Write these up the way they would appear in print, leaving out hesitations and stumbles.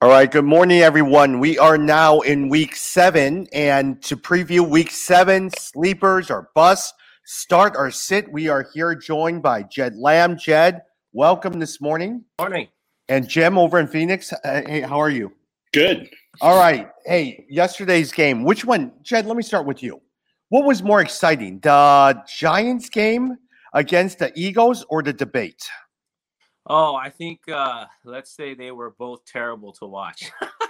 All right, good morning, everyone. We are now in week 7, and to preview week 7, sleepers or bust, start or sit, we are here joined by Jed Lamb. Jed, welcome this morning. Morning. And Jim over in Phoenix. Hey, how are you? Good. All right. Hey, yesterday's game, which one? Jed, let me start with you. What was more exciting, the Giants game against the Eagles or the debate? Oh, I think let's say they were both terrible to watch.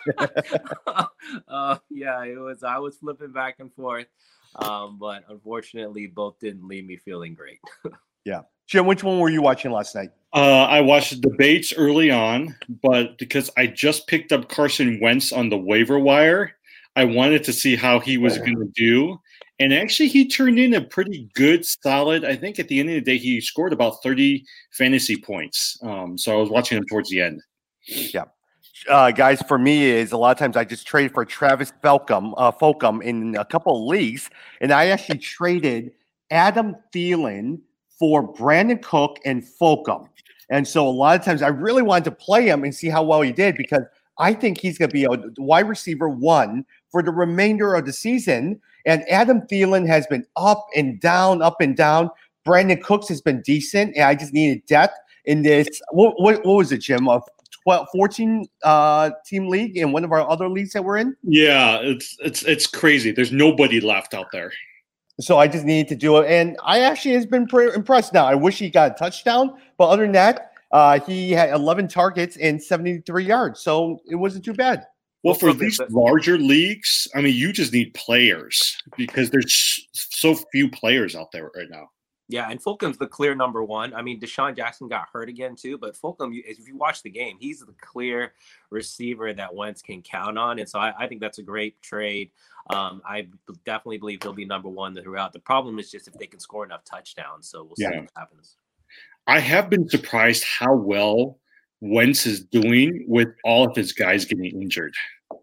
Yeah, it was. I was flipping back and forth, but unfortunately, both didn't leave me feeling great. Yeah, Jim, which one were you watching last night? I watched the debates early on, but because I just picked up Carson Wentz on the waiver wire, I wanted to see how he was going to do. And actually, he turned in a pretty good, solid. I think at the end of the day, he scored about 30 fantasy points. So I was watching him towards the end. Yeah. Guys, for me is a lot of times I just trade for Travis Fulgham in a couple of leagues, and I actually traded Adam Thielen for Brandon Cook and Fulgham. And so a lot of times I really wanted to play him and see how well he did because I think he's going to be a wide receiver 1 for the remainder of the season. And Adam Thielen has been up and down, up and down. Brandon Cooks has been decent, and I just needed depth in this. What was it, Jim? A 14 team league in one of our other leagues that we're in? Yeah, it's crazy. There's nobody left out there. So I just needed to do it, and I actually has been pretty impressed. Now I wish he got a touchdown, but other than that, he had 11 targets and 73 yards, so it wasn't too bad. Well, for these larger leagues, I mean, you just need players because there's so few players out there right now. Yeah, and Fulgham's the clear number 1. I mean, Deshaun Jackson got hurt again too, but Fulgham, if you watch the game, he's the clear receiver that Wentz can count on, and so I think that's a great trade. I definitely believe he'll be number 1 throughout. The problem is just if they can score enough touchdowns, so we'll see what happens. I have been surprised how well Wentz is doing with all of his guys getting injured.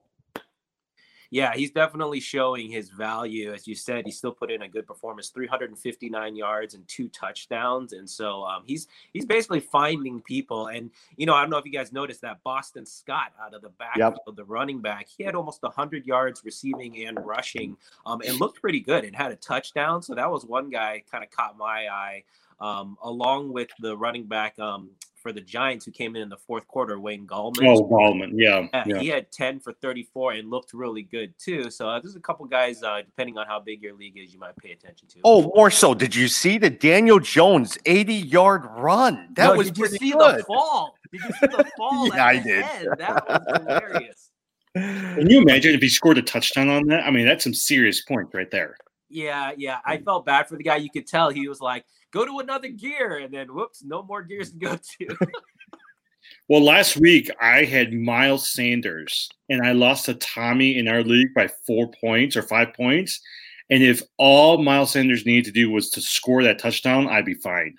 Yeah, he's definitely showing his value. As you said, he still put in a good performance, 359 yards and 2 touchdowns. And so he's basically finding people. And, I don't know if you guys noticed that Boston Scott out of the backfield, the running back, he had almost 100 yards receiving and rushing and looked pretty good and had a touchdown. So that was one guy kind of caught my eye, along with the running back for the Giants who came in the fourth quarter, Wayne Gallman. Oh, Gallman, yeah. He had 10 for 34 and looked really good too. So there's a couple guys, depending on how big your league is, you might pay attention to. Oh, more so. Did you see the Daniel Jones 80-yard run? That was did you see good. The fall? Did you see the fall? Yeah, I did. That was hilarious. Can you imagine if he scored a touchdown on that? I mean, that's some serious points right there. Yeah. I felt bad for the guy. You could tell he was like, go to another gear, and then whoops, no more gears to go to. Well, last week I had Miles Sanders, and I lost to Tommy in our league by 4 points or 5 points. And if all Miles Sanders needed to do was to score that touchdown, I'd be fine.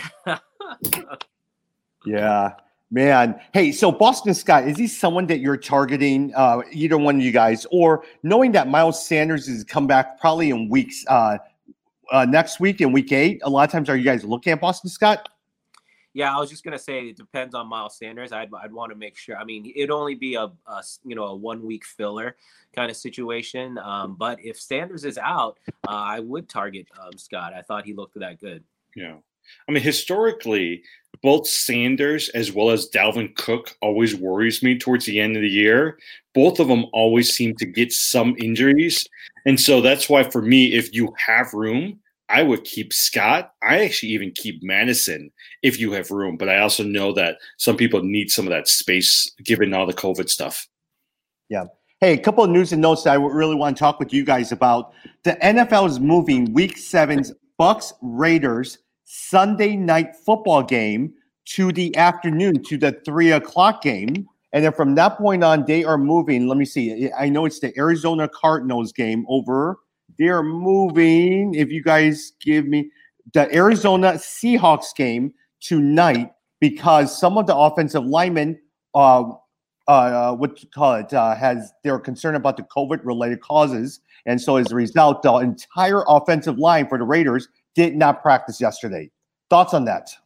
Yeah, man. Hey, so Boston Scott, is he someone that you're targeting, either one of you guys, or knowing that Miles Sanders is come back probably in weeks next week in week 8, a lot of times are you guys looking at Boston Scott? Yeah, I was just gonna say it depends on Miles Sanders. I'd want to make sure. I mean, it'd only be a 1 week filler kind of situation. But if Sanders is out, I would target Scott. I thought he looked that good. Yeah, I mean, historically, both Sanders as well as Dalvin Cook always worries me towards the end of the year. Both of them always seem to get some injuries. And so that's why for me, if you have room, I would keep Scott. I actually even keep Madison if you have room. But I also know that some people need some of that space given all the COVID stuff. Yeah. Hey, a couple of news and notes that I really want to talk with you guys about. The NFL is moving Week 7's Bucks Raiders Sunday night football game to the afternoon, to the 3 o'clock game. And then from that point on, they are moving. Let me see. I know it's the Arizona Cardinals game over. They're moving, if you guys give me, the Arizona Seahawks game tonight because some of the offensive linemen, they're concerned about the COVID-related causes. And so as a result, the entire offensive line for the Raiders did not practice yesterday. Thoughts on that?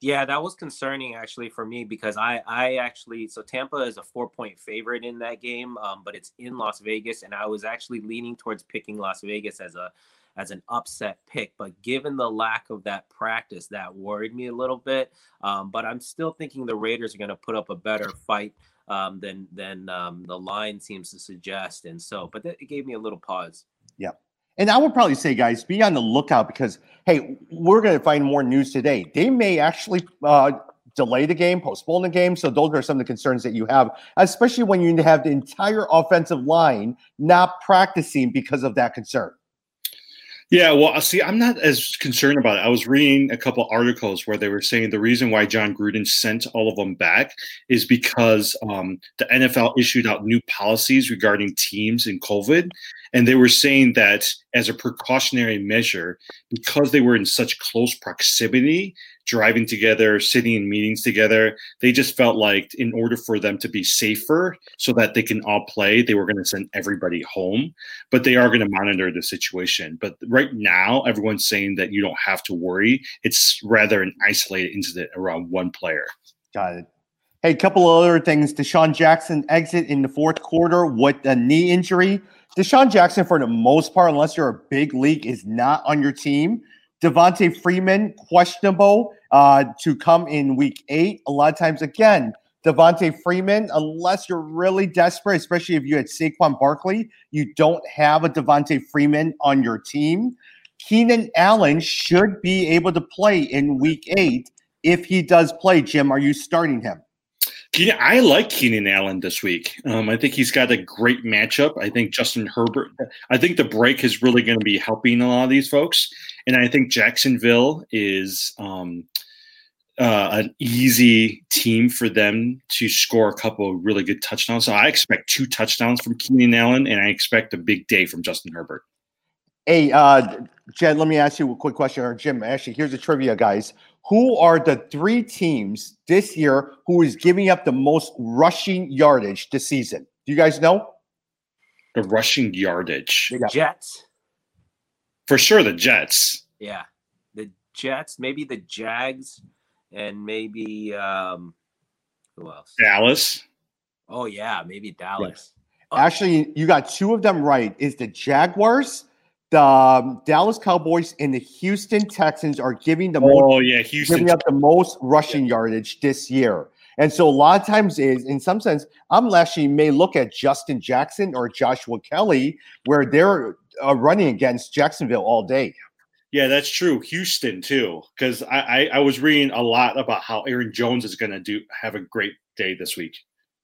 Yeah, that was concerning actually for me because I actually so Tampa is a 4-point favorite in that game, but it's in Las Vegas, and I was actually leaning towards picking Las Vegas as an upset pick. But given the lack of that practice, that worried me a little bit. But I'm still thinking the Raiders are going to put up a better fight than the line seems to suggest, and so but it gave me a little pause. Yeah. And I would probably say, guys, be on the lookout because, hey, we're going to find more news today. They may actually delay the game, postpone the game. So those are some of the concerns that you have, especially when you have the entire offensive line not practicing because of that concern. Yeah, well, see, I'm not as concerned about it. I was reading a couple articles where they were saying the reason why John Gruden sent all of them back is because the NFL issued out new policies regarding teams in COVID. And they were saying that as a precautionary measure, because they were in such close proximity, driving together, sitting in meetings together, they just felt like in order for them to be safer so that they can all play, they were going to send everybody home. But they are going to monitor the situation. But right now, everyone's saying that you don't have to worry. It's rather an isolated incident around one player. Got it. Hey, a couple of other things. Deshaun Jackson exit in the fourth quarter with a knee injury. Deshaun Jackson, for the most part, unless you're a big league, is not on your team. Devontae Freeman, questionable to come in week 8. A lot of times, again, Devontae Freeman, unless you're really desperate, especially if you had Saquon Barkley, you don't have a Devontae Freeman on your team. Keenan Allen should be able to play in week 8. If he does play, Jim, are you starting him? I like Keenan Allen this week. I think he's got a great matchup. I think Justin Herbert, I think the break is really going to be helping a lot of these folks. And I think Jacksonville is an easy team for them to score a couple of really good touchdowns. So I expect 2 touchdowns from Keenan Allen, and I expect a big day from Justin Herbert. Hey, Jed, let me ask you a quick question, or Jim, actually, here's the trivia, guys. Who are the 3 teams this year who is giving up the most rushing yardage this season? Do you guys know? The rushing yardage. The Jets. For sure, the Jets. Yeah. The Jets, maybe the Jags, and maybe who else? Dallas. Oh, yeah, maybe Dallas. Yeah. Actually, you got 2 of them right. Is the Jaguars, the Dallas Cowboys, and the Houston Texans are giving the giving up the most rushing yardage this year. And so a lot of times is, in some sense, I'm actually may look at Justin Jackson or Joshua Kelly, where they're running against Jacksonville all day. Yeah, that's true. Houston too, because I was reading a lot about how Aaron Jones is going to have a great day this week.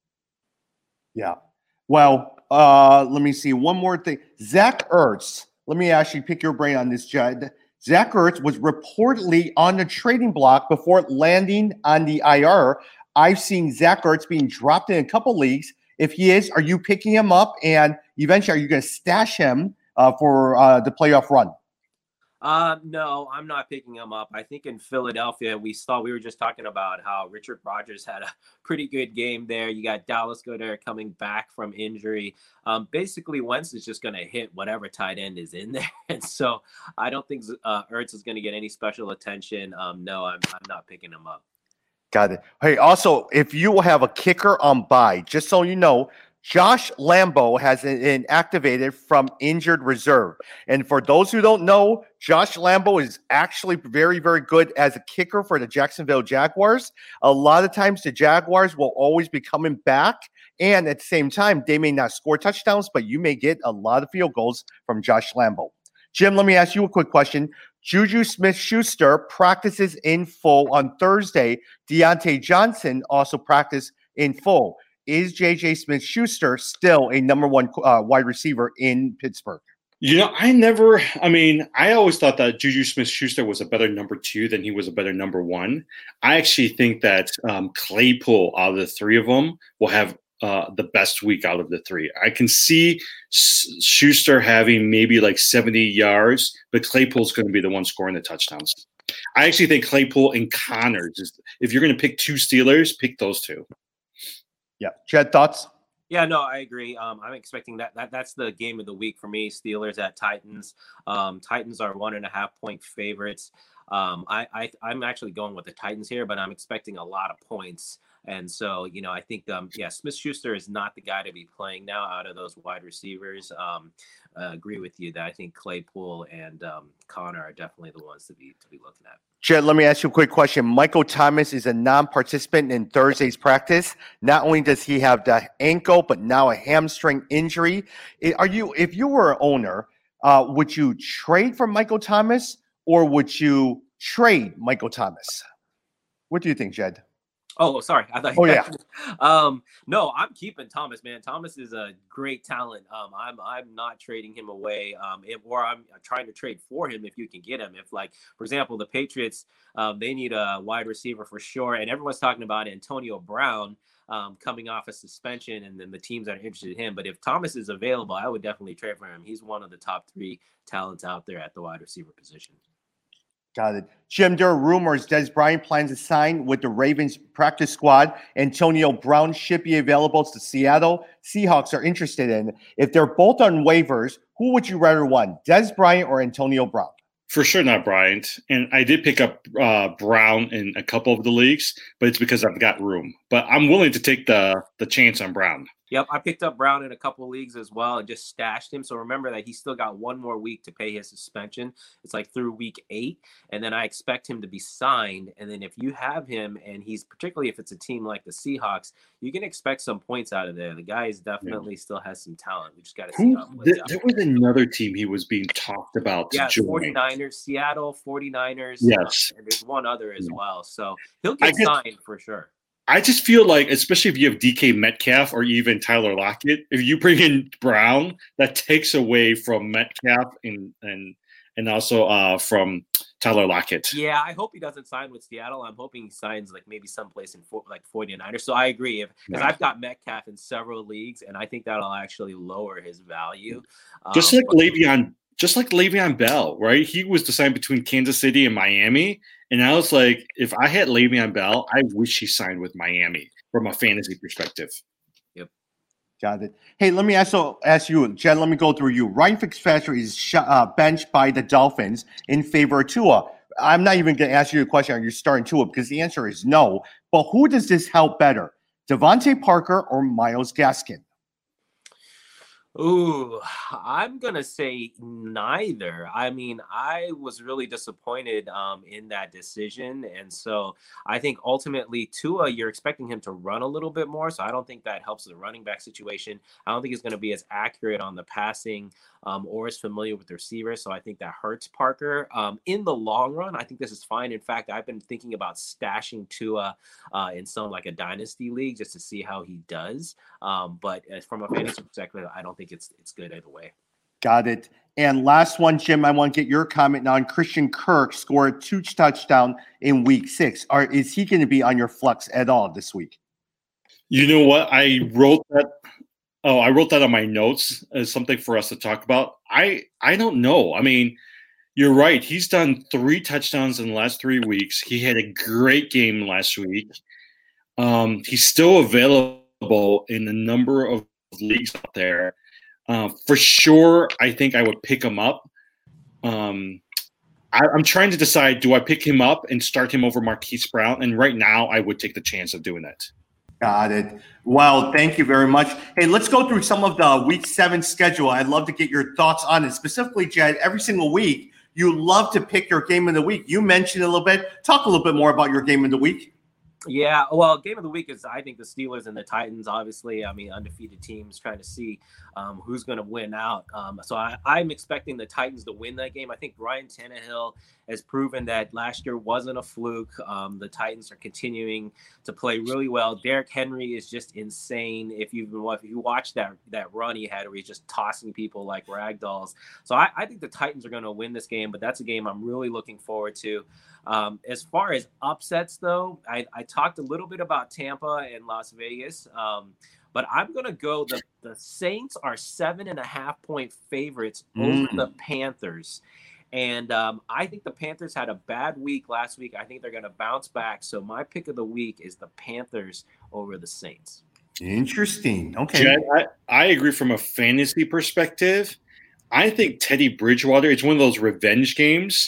Yeah. Well, let me see one more thing. Zach Ertz. Let me actually pick your brain on this, Judd. Zach Ertz was reportedly on the trading block before landing on the IR. I've seen Zach Ertz being dropped in a couple leagues. If he is, are you picking him up? And eventually, are you going to stash him for the playoff run? No, I'm not picking him up. I think in Philadelphia, we were just talking about how Richard Rodgers had a pretty good game there. You got Dallas Goedert coming back from injury. Basically, Wentz is just going to hit whatever tight end is in there. And so I don't think Ertz is going to get any special attention. No, I'm not picking him up. Got it. Hey, also, if you will have a kicker on bye, just so you know, Josh Lambo has been activated from injured reserve. And for those who don't know, Josh Lambo is actually very, very good as a kicker for the Jacksonville Jaguars. A lot of times the Jaguars will always be coming back. And at the same time, they may not score touchdowns, but you may get a lot of field goals from Josh Lambo. Jim, let me ask you a quick question. Juju Smith-Schuster practices in full on Thursday. Deontay Johnson also practiced in full. Is J.J. Smith-Schuster still a number 1 wide receiver in Pittsburgh? I always thought that Juju Smith-Schuster was a better number 2 than he was a better number 1. I actually think that Claypool, out of the 3 of them, will have the best week out of the 3. I can see Schuster having maybe like 70 yards, but Claypool's going to be the one scoring the touchdowns. I actually think Claypool and Connors, if you're going to pick 2 Steelers, pick those 2. Yeah. Chad, thoughts? Yeah, no, I agree. I'm expecting that's the game of the week for me. Steelers at Titans. Titans are 1.5 point favorites. I'm actually going with the Titans here, but I'm expecting a lot of points. And so, I think, Smith-Schuster is not the guy to be playing now out of those wide receivers. Agree with you that I think Claypool and Connor are definitely the ones to be looking at. Jed, let me ask you a quick question. Michael Thomas is a non-participant in Thursday's practice. Not only does he have the ankle, but now a hamstring injury. If you were an owner, would you trade for Michael Thomas or would you trade Michael Thomas? What do you think, Jed? Oh, sorry. I thought. Oh, yeah. No, I'm keeping Thomas, man. Thomas is a great talent. I'm not trading him away. Or I'm trying to trade for him if you can get him. If, like, for example, the Patriots, they need a wide receiver for sure, and everyone's talking about Antonio Brown coming off a suspension, and then the teams are interested in him. But if Thomas is available, I would definitely trade for him. He's one of the top 3 talents out there at the wide receiver position. Got it. Jim, there are rumors Dez Bryant plans to sign with the Ravens practice squad. Antonio Brown should be available to Seattle. Seahawks are interested in. If they're both on waivers, who would you rather want, Dez Bryant or Antonio Brown? For sure not Bryant. And I did pick up Brown in a couple of the leagues, but it's because I've got room. But I'm willing to take the chance on Brown. Yep, I picked up Brown in a couple of leagues as well and just stashed him. So remember that he's still got one more week to pay his suspension. It's like through week 8. And then I expect him to be signed. And then if you have him, and he's particularly if it's a team like the Seahawks, you can expect some points out of there. The guy is definitely still has some talent. We just got to see how it plays out. There was another team he was being talked about. Yeah, 49ers, Seattle 49ers. Yes. And there's one other as well. So he'll get signed for sure. I just feel like, especially if you have DK Metcalf or even Tyler Lockett, if you bring in Brown, that takes away from Metcalf and also from Tyler Lockett. Yeah, I hope he doesn't sign with Seattle. I'm hoping he signs like maybe someplace in 49ers. So I agree, because I've got Metcalf in several leagues, and I think that'll actually lower his value. Just like Le'Veon Bell, right? He was decided between Kansas City and Miami. And I was like, if I had Le'Veon Bell, I wish he signed with Miami from a fantasy perspective. Yep. Got it. Hey, let me ask you, Jed, let me go through you. Ryan Fitzpatrick is benched by the Dolphins in favor of Tua. I'm not even going to ask you a question, are you starting Tua? Because the answer is no. But who does this help better, Devontae Parker or Myles Gaskin? Ooh, I'm going to say neither. I mean, I was really disappointed in that decision. And so I think ultimately Tua, you're expecting him to run a little bit more. So I don't think that helps the running back situation. I don't think he's going to be as accurate on the passing or as familiar with the receivers. So I think that hurts Parker. In the long run, I think this is fine. In fact, I've been thinking about stashing Tua in some like a dynasty league just to see how he does. But from a fantasy perspective, I don't think it's good either way. Got it. And last one, Jim, I want to get your comment on Christian Kirk scored 2 touchdowns in week 6. Is he going to be on your flex at all this week? You know what? I wrote that on my notes as something for us to talk about. I don't know. I mean, you're right. He's done 3 touchdowns in the last 3 weeks. He had a great game last week. He's still available in a number of leagues out there. For sure, I think I would pick him up. I'm trying to decide, do I pick him up and start him over Marquise Brown? And right now, I would take the chance of doing that. Got it. Well, thank you very much. Hey, let's go through some of the week 7 schedule. I'd love to get your thoughts on it. Specifically, Jed, every single week, you love to pick your game of the week. You mentioned a little bit. Talk a little bit more about your game of the week. Yeah, well, game of the week is, I think, the Steelers and the Titans, obviously. I mean, undefeated teams trying to see who's going to win out. So I'm expecting the Titans to win that game. I think Ryan Tannehill has proven that last year wasn't a fluke. The Titans are continuing to play really well. Derrick Henry is just insane. If you watch that run he had where he's just tossing people like rag dolls. So I think the Titans are going to win this game, but that's a game I'm really looking forward to. As far as upsets, though, I talked a little bit about Tampa and Las Vegas, but I'm going to go the Saints are 7.5-point favorites over the Panthers. And I think the Panthers had a bad week last week. I think they're going to bounce back. So my pick of the week is the Panthers over the Saints. Interesting. Okay. Jed, I agree from a fantasy perspective. I think Teddy Bridgewater, it's one of those revenge games.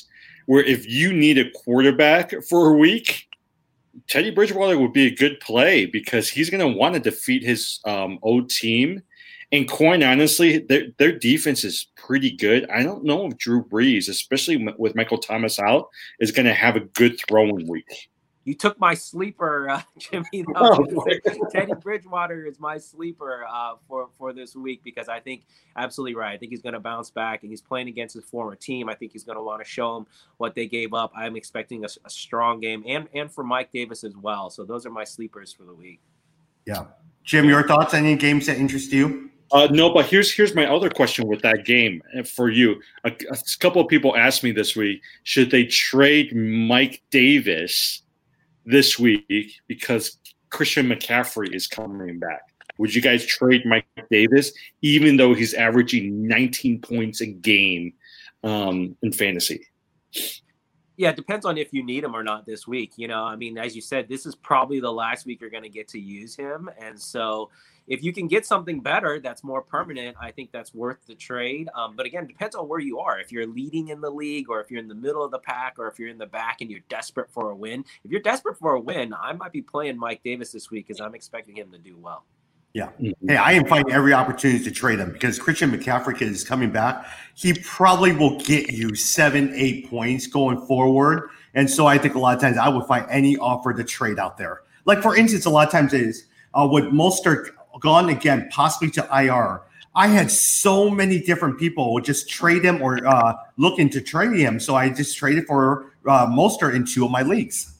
where if you need a quarterback for a week, Teddy Bridgewater would be a good play because he's going to want to defeat his old team. And quite honestly, their defense is pretty good. I don't know if Drew Brees, especially with Michael Thomas out, is going to have a good throwing week. You took my sleeper, Jimmy. Teddy Bridgewater is my sleeper for this week because I think absolutely right. I think he's going to bounce back, and he's playing against his former team. I think he's going to want to show him what they gave up. I'm expecting a strong game, and for Mike Davis as well. So those are my sleepers for the week. Yeah, Jim, your thoughts on any games that interest you? No, but here's my other question with that game for you. A couple of people asked me this week, should they trade Mike Davis this week because Christian McCaffrey is coming back? Would you guys trade Mike Davis even though he's averaging 19 points a game in fantasy? Yeah, it depends on if you need him or not this week. I mean, as you said, this is probably the last week you're going to get to use him. And so if you can get something better that's more permanent, I think that's worth the trade. But again, it depends on where you are. If you're leading in the league or if you're in the middle of the pack or if you're in the back and you're desperate for a win. If you're desperate for a win, I might be playing Mike Davis this week because I'm expecting him to do well. Yeah. Hey, I am finding every opportunity to trade him because Christian McCaffrey is coming back. He probably will get you 7-8 points going forward. And so I think a lot of times I would find any offer to trade out there. Like, for instance, a lot of times it is with Mostert gone again, possibly to IR. I had so many different people would just trade him or looking to trade him. So I just traded for Mostert in 2 of my leagues.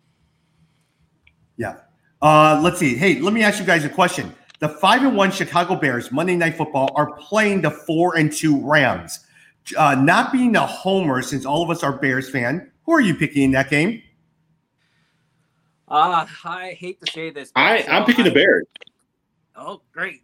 Yeah. Let's see. Hey, let me ask you guys a question. The 5-1 Chicago Bears Monday Night Football are playing the 4-2 Rams. Not being a homer, since all of us are Bears fan, who are you picking in that game? I hate to say this. I'm picking the Bears. Oh, great.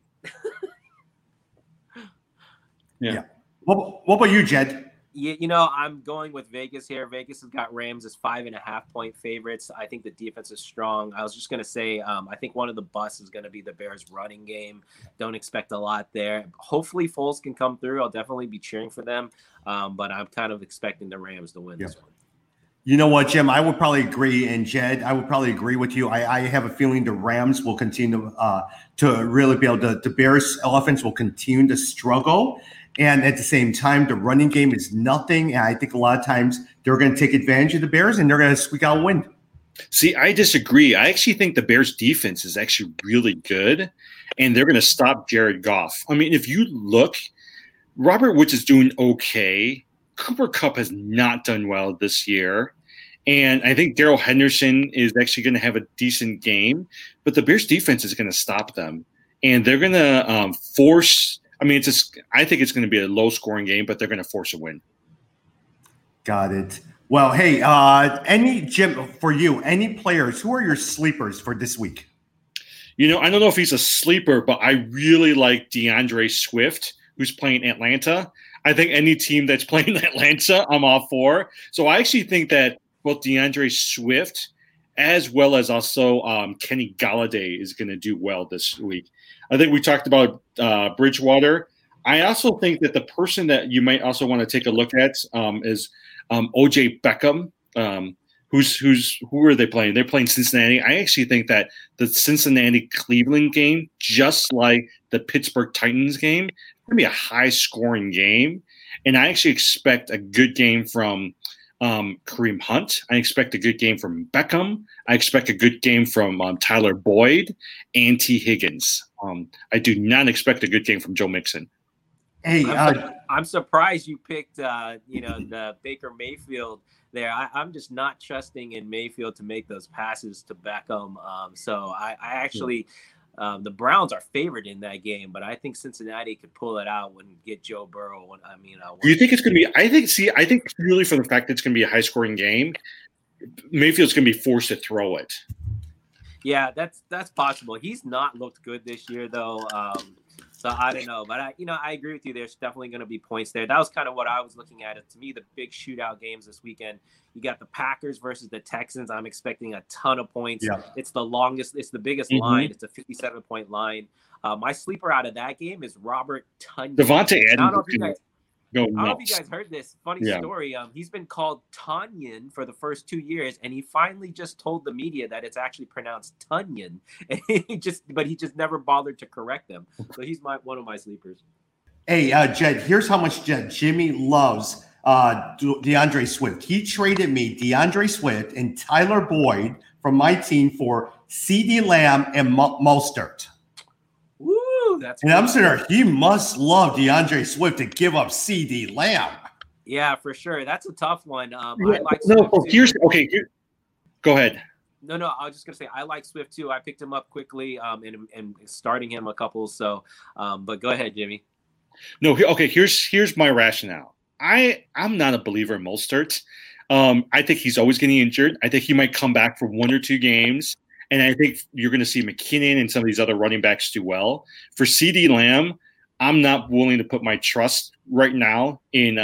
Yeah. What about you, Jed? I'm going with Vegas here. Vegas has got Rams as 5.5-point favorites. I think the defense is strong. I was just going to say, I think one of the busts is going to be the Bears running game. Don't expect a lot there. Hopefully Foles can come through. I'll definitely be cheering for them. But I'm kind of expecting the Rams to win this one. You know what, Jim? I would probably agree, and Jed, I would probably agree with you. I have a feeling the Rams will continue to really be able to. The Bears' offense will continue to struggle, and at the same time, the running game is nothing. And I think a lot of times they're going to take advantage of the Bears, and they're going to squeak out a win. See, I disagree. I actually think the Bears' defense is actually really good, and they're going to stop Jared Goff. I mean, if you look, Robert Woods is doing okay. Cooper Kupp has not done well this year. And I think Darrell Henderson is actually going to have a decent game, but the Bears defense is going to stop them. And they're going to force – I mean, I think it's going to be a low-scoring game, but they're going to force a win. Got it. Well, hey, Jim, for you, any players, who are your sleepers for this week? I don't know if he's a sleeper, but I really like DeAndre Swift, who's playing Atlanta. I think any team that's playing Atlanta, I'm all for. So I actually think that both DeAndre Swift as well as also Kenny Golladay is going to do well this week. I think we talked about Bridgewater. I also think that the person that you might also want to take a look at is O.J. Beckham. Who are they playing? They're playing Cincinnati. I actually think that the Cincinnati-Cleveland game, just like the Pittsburgh Titans game, it's going to be a high-scoring game. And I actually expect a good game from Kareem Hunt. I expect a good game from Beckham. I expect a good game from Tyler Boyd and T. Higgins. I do not expect a good game from Joe Mixon. Hey, I'm surprised you picked, the Baker Mayfield there. I'm just not trusting in Mayfield to make those passes to Beckham. So I actually, the Browns are favored in that game, but I think Cincinnati could pull it out and get Joe Burrow. Do you think it's going to be? I think purely for the fact that it's going to be a high scoring game, Mayfield's going to be forced to throw it. Yeah, that's possible. He's not looked good this year though. So I don't know, but I agree with you. There's definitely going to be points there. That was kind of what I was looking at. To me, the big shootout games this weekend. You got the Packers versus the Texans. I'm expecting a ton of points. Yeah. It's the biggest line. It's a 57-point line. My sleeper out of that game is Robert Tonyan. Devontae Adams. go I don't know if nuts. you guys heard this funny Yeah. story. He's been called Tunyon for the first 2 years, and he finally just told the media that it's actually pronounced Tunyon. And he just never bothered to correct them. So he's one of my sleepers. Hey, Jed, here's how much Jimmy loves DeAndre Swift. He traded me DeAndre Swift and Tyler Boyd from my team for CeeDee Lamb and Mostert. Woo, that's And cool. I'm saying he must love DeAndre Swift to give up CeeDee Lamb. Yeah, for sure. That's a tough one. I Yeah, like no, Swift too. Go ahead. No, I was just gonna say I like Swift too. I picked him up quickly, and starting him a couple. So, but go ahead, Jimmy. No, okay. Here's my rationale. I'm not a believer in Mostert. I think he's always getting injured. I think he might come back for 1 or 2 games, and I think you're going to see McKinnon and some of these other running backs do well. For CeeDee Lamb, I'm not willing to put my trust right now in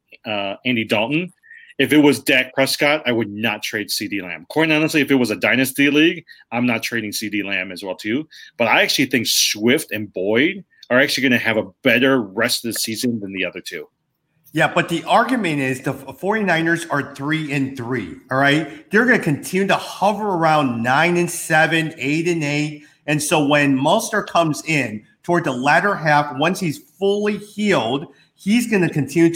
Andy Dalton. If it was Dak Prescott, I would not trade CeeDee Lamb. Quite honestly, if it was a dynasty league, I'm not trading CeeDee Lamb as well too. But I actually think Swift and Boyd are actually going to have a better rest of the season than the other two. Yeah, but the argument is the 49ers are 3-3. All right. They're going to continue to hover around 9-7, 8-8. And so when Mostert comes in toward the latter half, once he's fully healed, they're going to continue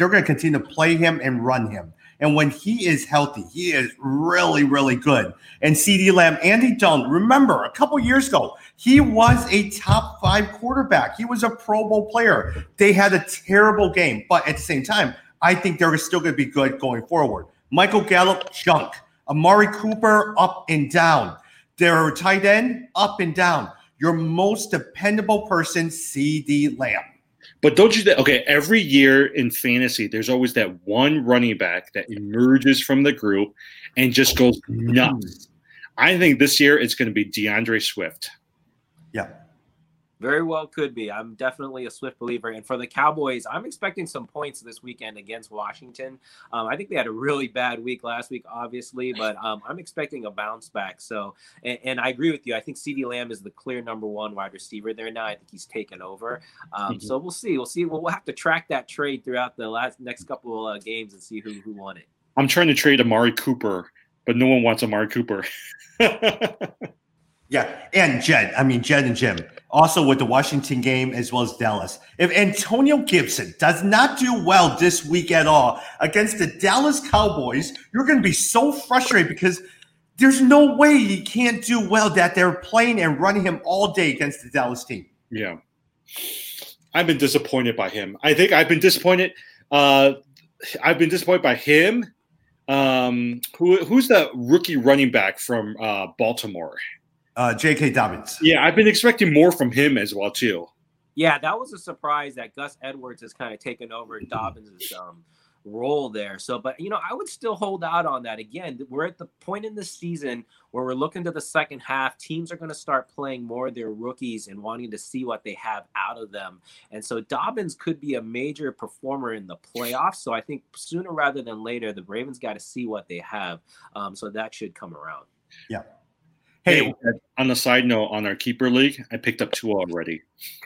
to play him and run him. And when he is healthy, he is really, really good. And CeeDee Lamb, Andy Dalton, remember a couple years ago, he was a top 5 quarterback. He was a Pro Bowl player. They had a terrible game, but at the same time, I think they're still going to be good going forward. Michael Gallup, junk. Amari Cooper, up and down. Their tight end, up and down. Your most dependable person, CeeDee Lamb. But don't you think, okay, every year in fantasy, there's always that one running back that emerges from the group and just goes nuts. I think this year it's going to be DeAndre Swift. Yeah. Very well could be. I'm definitely a Swift believer. And for the Cowboys, I'm expecting some points this weekend against Washington. I think they had a really bad week last week, obviously, but I'm expecting a bounce back. So, and I agree with you. I think CeeDee Lamb is the clear number 1 wide receiver there now. I think he's taken over. So we'll see. We'll have to track that trade throughout the next couple of games and see who won it. I'm trying to trade Amari Cooper, but no one wants Amari Cooper. Yeah, and Jed and Jim, also with the Washington game as well as Dallas. If Antonio Gibson does not do well this week at all against the Dallas Cowboys, you're going to be so frustrated because there's no way he can't do well that they're playing and running him all day against the Dallas team. Yeah. I've been disappointed by him. I think I've been disappointed. I've been disappointed by him. Who's the rookie running back from Baltimore? J.K. Dobbins. Yeah, I've been expecting more from him as well too. Yeah, that was a surprise that Gus Edwards has kind of taken over Dobbins' role there. So, but I would still hold out on that. Again, we're at the point in the season where we're looking to the second half. Teams are going to start playing more of their rookies and wanting to see what they have out of them. And so Dobbins could be a major performer in the playoffs. So I think sooner rather than later, the Ravens got to see what they have. So that should come around. Yeah. Hey, on the side note, on our keeper league, I picked up 2 already.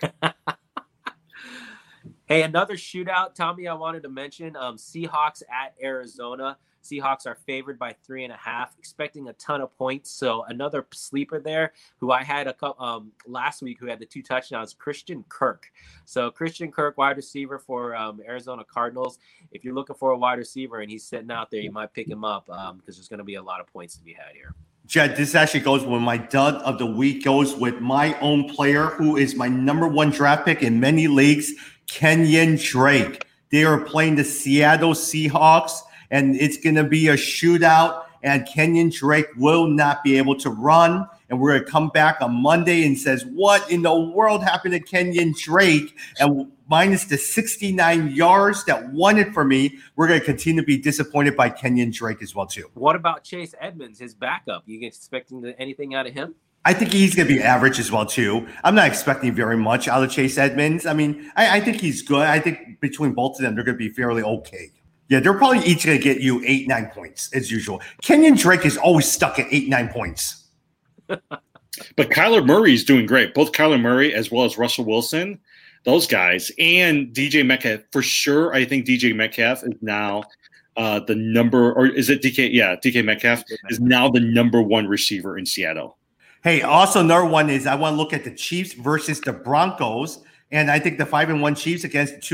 Hey, another shootout, Tommy, I wanted to mention. Seahawks at Arizona. Seahawks are favored by 3.5, expecting a ton of points. So another sleeper there who I had a couple last week who had the 2 touchdowns, Christian Kirk. So Christian Kirk, wide receiver for Arizona Cardinals. If you're looking for a wide receiver and he's sitting out there, you might pick him up because there's going to be a lot of points to be had here. Jed, this actually goes when my dud of the week goes with my own player who is my number 1 draft pick in many leagues, Kenyon Drake. They are playing the Seattle Seahawks, and it's going to be a shootout, and Kenyon Drake will not be able to run. And we're going to come back on Monday and says, what in the world happened to Kenyon Drake? And minus the 69 yards that won it for me, we're going to continue to be disappointed by Kenyon Drake as well, too. What about Chase Edmonds, his backup? You expecting anything out of him? I think he's going to be average as well, too. I'm not expecting very much out of Chase Edmonds. I mean, I think he's good. I think between both of them, they're going to be fairly okay. Yeah, they're probably each going to get you 8-9 points as usual. Kenyon Drake is always stuck at 8-9 points. But Kyler Murray is doing great. Both Kyler Murray as well as Russell Wilson those guys, and DJ Metcalf for sure. I think DJ Metcalf is now the number, or is it DK? Yeah, DK Metcalf is now the number one receiver in Seattle. Hey, also another one is I want to look at the Chiefs versus the Broncos, and I think the 5-1 Chiefs against the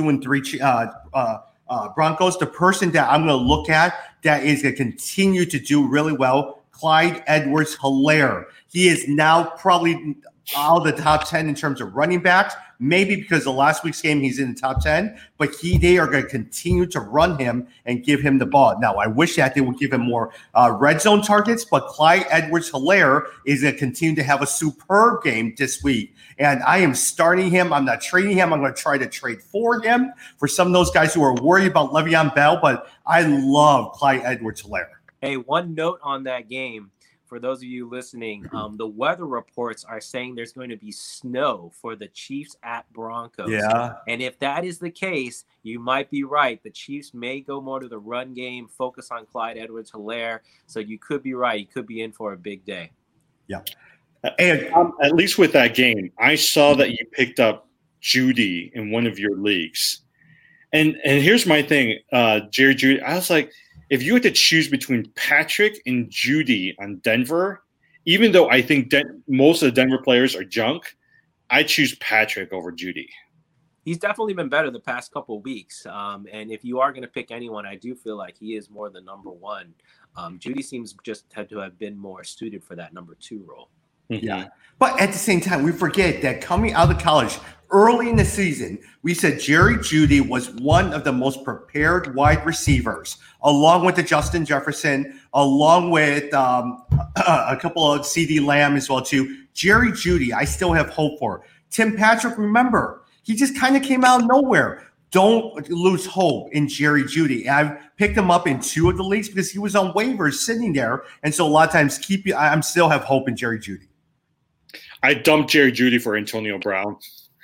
2-3 Broncos. The person that I'm going to look at that is going to continue to do really well, Clyde Edwards-Helaire. He is now probably out of the top 10 in terms of running backs. Maybe because of last week's game, he's in the top 10, but they are going to continue to run him and give him the ball. Now, I wish that they would give him more red zone targets, but Clyde Edwards-Helaire is going to continue to have a superb game this week. And I am starting him. I'm not trading him. I'm going to try to trade for him for some of those guys who are worried about Le'Veon Bell, but I love Clyde Edwards-Helaire. Hey, one note on that game. For those of you listening, the weather reports are saying there's going to be snow for the Chiefs at Broncos. Yeah. And if that is the case, you might be right. The Chiefs may go more to the run game, focus on Clyde Edwards-Helaire. So you could be right. You could be in for a big day. Yeah. And at least with that game, I saw that you picked up Jeudy in one of your leagues. And here's my thing, Jerry Jeudy. I was like, if you had to choose between Patrick and Jeudy on Denver, even though I think most of the Denver players are junk, I choose Patrick over Jeudy. He's definitely been better the past couple of weeks. And if you are going to pick anyone, I do feel like he is more the number one. Jeudy seems just to have been more suited for that number 2 role. Yeah. But at the same time, we forget that coming out of college early in the season, we said Jerry Jeudy was one of the most prepared wide receivers, along with the Justin Jefferson, along with a couple of CD Lamb as well, too. Jerry Jeudy, I still have hope for. Tim Patrick, remember, he just kind of came out of nowhere. Don't lose hope in Jerry Jeudy. I've picked him up in 2 of the leagues because he was on waivers sitting there. And so a lot of times I still have hope in Jerry Jeudy. I dumped Jerry Jeudy for Antonio Brown.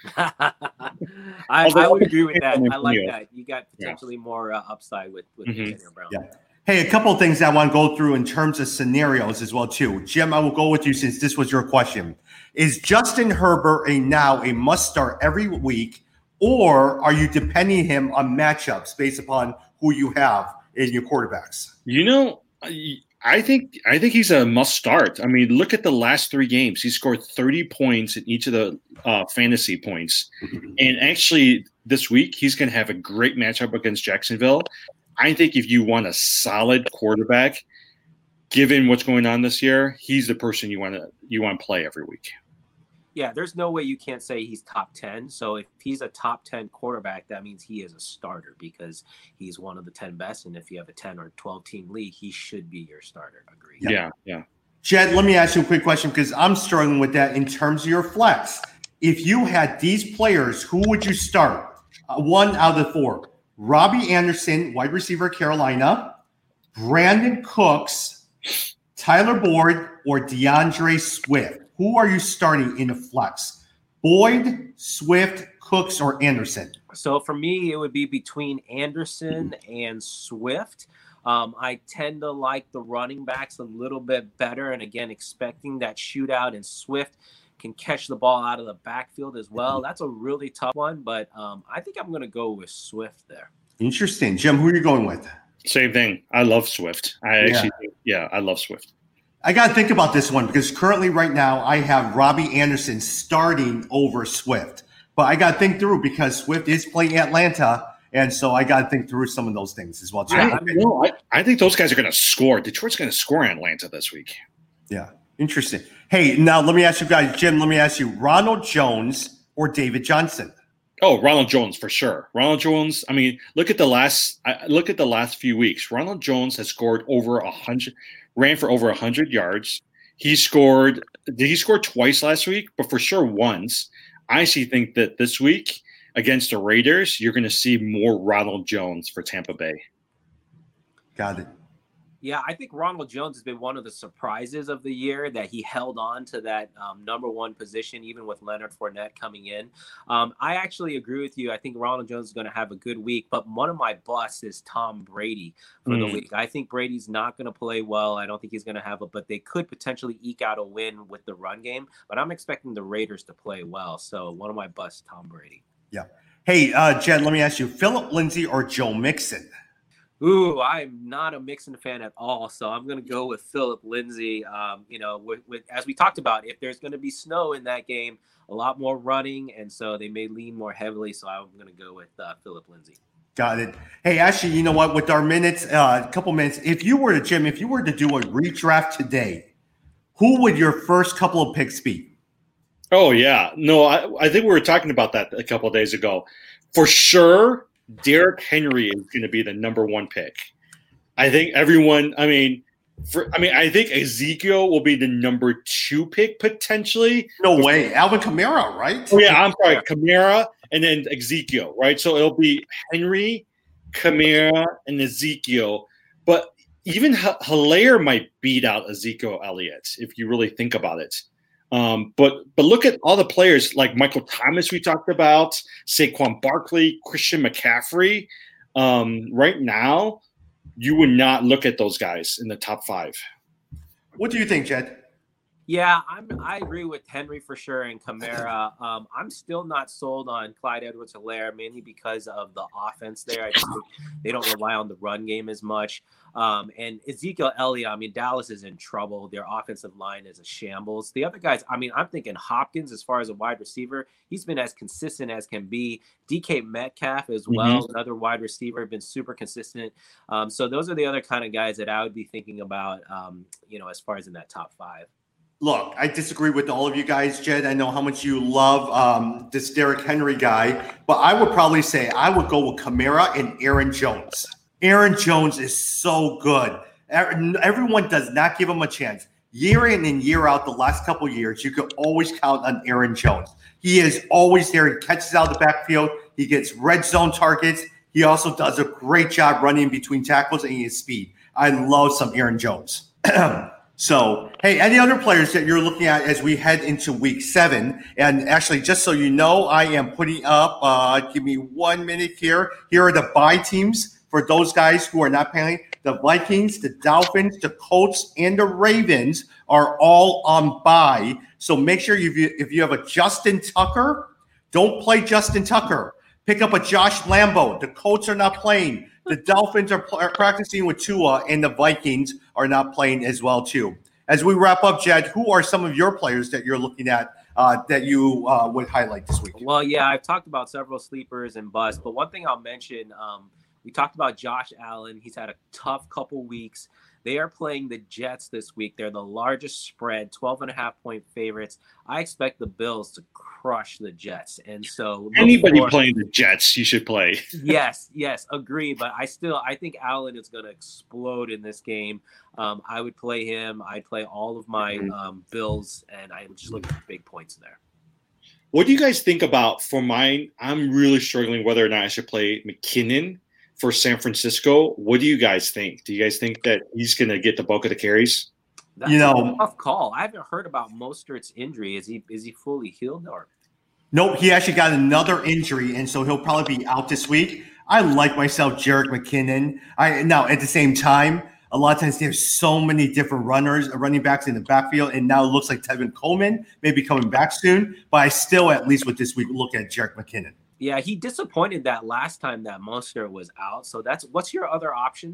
I would agree with that. I like that. You got potentially more upside with Antonio Brown. Yeah. Hey, a couple of things I want to go through in terms of scenarios as well, too. Jim, I will go with you since this was your question. Is Justin Herbert now a must start every week, or are you depending him on matchups based upon who you have in your quarterbacks? You know, I think he's a must start. I mean, look at the last 3 games. He scored 30 points in each of the fantasy points. And actually, this week, he's going to have a great matchup against Jacksonville. I think if you want a solid quarterback, given what's going on this year, he's the person you want to play every week. Yeah, there's no way you can't say he's top 10. So if he's a top 10 quarterback, that means he is a starter because he's one of the 10 best. And if you have a 10 or 12 team league, he should be your starter. Agreed. Yeah. Jed, let me ask you a quick question because I'm struggling with that in terms of your flex. If you had these players, who would you start? 1 out of the 4. Robbie Anderson, wide receiver, Carolina. Brandon Cooks, Tyler Boyd, or DeAndre Swift. Who are you starting in the flex? Boyd, Swift, Cooks, or Anderson? So for me, it would be between Anderson and Swift. I tend to like the running backs a little bit better. And again, expecting that shootout, and Swift can catch the ball out of the backfield as well. That's a really tough one, but I think I'm going to go with Swift there. Interesting. Jim, who are you going with? Same thing. I love Swift. I love Swift. I got to think about this one because currently right now I have Robbie Anderson starting over Swift. But I got to think through because Swift is playing Atlanta, and so I got to think through some of those things as well. I think those guys are going to score. Detroit's going to score in Atlanta this week. Yeah, interesting. Hey, now let me ask you guys, Jim, let me ask you, Ronald Jones or David Johnson? Oh, Ronald Jones for sure. Ronald Jones. I mean, look at the last few weeks. Ronald Jones has scored over 100, ran for over 100 yards. He scored twice last week, but for sure once. I actually think that this week against the Raiders, you're going to see more Ronald Jones for Tampa Bay. Got it. Yeah, I think Ronald Jones has been one of the surprises of the year that he held on to that number 1 position, even with Leonard Fournette coming in. I actually agree with you. I think Ronald Jones is going to have a good week, but one of my busts is Tom Brady for the week. I think Brady's not going to play well. I don't think he's going to have but they could potentially eke out a win with the run game, but I'm expecting the Raiders to play well. So one of my busts, Tom Brady. Yeah. Hey, Jed, let me ask you, Philip Lindsay or Joe Mixon? Ooh, I'm not a Mixon fan at all, so I'm going to go with Philip Lindsay. With as we talked about, if there's going to be snow in that game, a lot more running, and so they may lean more heavily. So I'm going to go with Philip Lindsay. Got it. Hey, actually, you know what? With our minutes, a couple minutes, if you were to do a redraft today, who would your first couple of picks be? Oh, yeah. No, I think we were talking about that a couple of days ago. For sure, Derrick Henry is going to be the number one pick. I think everyone, I think Ezekiel will be the number 2 pick potentially. No way. Alvin Kamara, right? Oh, yeah, I'm sorry. Kamara and then Ezekiel, right? So it'll be Henry, Kamara, and Ezekiel. But even Hilaire might beat out Ezekiel Elliott if you really think about it. But look at all the players like Michael Thomas we talked about, Saquon Barkley, Christian McCaffrey. Right now, you would not look at those guys in the top 5. What do you think, Jed? Yeah, I agree with Henry for sure and Kamara. I'm still not sold on Clyde Edwards-Helaire, mainly because of the offense there. I think they don't rely on the run game as much. And Ezekiel Elliott, Dallas is in trouble. Their offensive line is a shambles. The other guys, I'm thinking Hopkins as far as a wide receiver. He's been as consistent as can be. DK Metcalf as well, another wide receiver, been super consistent. So those are the other kind of guys that I would be thinking about, as far as in that top 5. Look, I disagree with all of you guys, Jed. I know how much you love this Derrick Henry guy, but I would probably say I would go with Kamara and Aaron Jones. Aaron Jones is so good. Everyone does not give him a chance. Year in and year out, the last couple of years, you can always count on Aaron Jones. He is always there. He catches out of the backfield. He gets red zone targets. He also does a great job running between tackles and his speed. I love some Aaron Jones. So, hey, any other players that you're looking at as we head into week 7? And actually, just so you know, I am putting up, give me 1 minute here. Here are the bye teams for those guys who are not playing. The Vikings, the Dolphins, the Colts, and the Ravens are all on bye. So make sure if you have a Justin Tucker, don't play Justin Tucker. Pick up a Josh Lambo. The Colts are not playing. The Dolphins are practicing with Tua, and the Vikings are not playing as well, too. As we wrap up, Jed, who are some of your players that you're looking at that you would highlight this week? Well, yeah, I've talked about several sleepers and busts, but one thing I'll mention, we talked about Josh Allen. He's had a tough couple weeks. They are playing the Jets this week. They're the largest spread, 12.5-point favorites. I expect the Bills to crush the Jets. And so anybody playing the Jets, you should play. Yes, agree. But I think Allen is going to explode in this game. I would play him. I'd play all of my Bills, and I would just look for big points there. What do you guys think about, for mine, I'm really struggling whether or not I should play McKinnon for San Francisco. What do you guys think? Do you guys think that he's going to get the bulk of the carries? That's a tough call. I haven't heard about Mostert's injury. Is he fully healed or? Nope, he actually got another injury, and so he'll probably be out this week. I like myself Jerick McKinnon. Now at the same time, a lot of times there's so many different running backs in the backfield, and now it looks like Tevin Coleman may be coming back soon. But I still, at least with this week, look at Jerick McKinnon. Yeah, he disappointed that last time that Mostert was out. So what's your other option?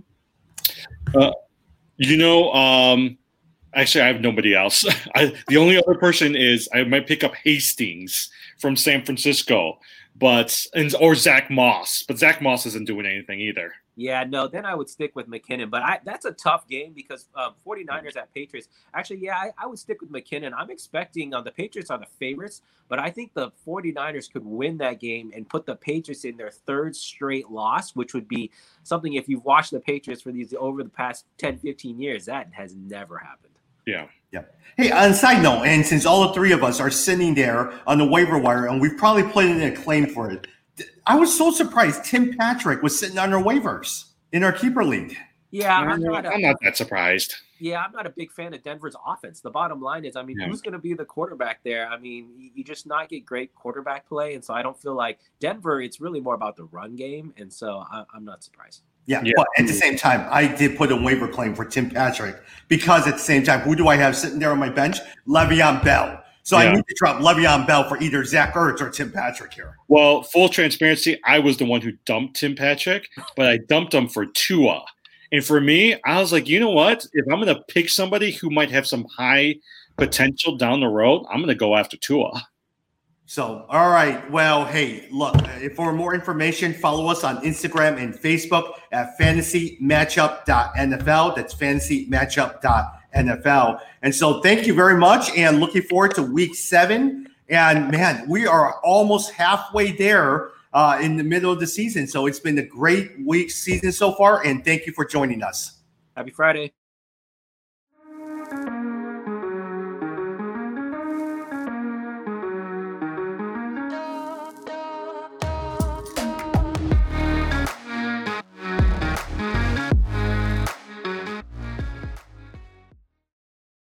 Actually, I have nobody else. The only other person is I might pick up Hastings from San Francisco, or Zach Moss. But Zach Moss isn't doing anything either. Yeah, no, then I would stick with McKinnon. But that's a tough game because 49ers at Patriots. Actually, yeah, I would stick with McKinnon. I'm expecting the Patriots are the favorites, but I think the 49ers could win that game and put the Patriots in their 3rd straight loss, which would be something, if you've watched the Patriots for these over the past 10, 15 years, that has never happened. Yeah. Hey, on a side note, and since all the 3 of us are sitting there on the waiver wire, and we've probably put in a claim for it, I was so surprised Tim Patrick was sitting on our waivers in our keeper league. Yeah, I'm not that surprised. Yeah, I'm not a big fan of Denver's offense. The bottom line is, who's going to be the quarterback there? You just not get great quarterback play, and so I don't feel like Denver, it's really more about the run game, and so I'm not surprised. Yeah, but at the same time, I did put a waiver claim for Tim Patrick because at the same time, who do I have sitting there on my bench? Le'Veon Bell. So I need to drop Le'Veon Bell for either Zach Ertz or Tim Patrick here. Well, full transparency, I was the one who dumped Tim Patrick, but I dumped him for Tua. And for me, I was like, you know what? If I'm going to pick somebody who might have some high potential down the road, I'm going to go after Tua. So, all right. Well, hey, look, for more information, follow us on Instagram and Facebook at fantasymatchup.nfl. That's fantasymatchup.nfl. And so thank you very much, and looking forward to week 7. And, man, we are almost halfway there in the middle of the season. So it's been a great week season so far, and thank you for joining us. Happy Friday.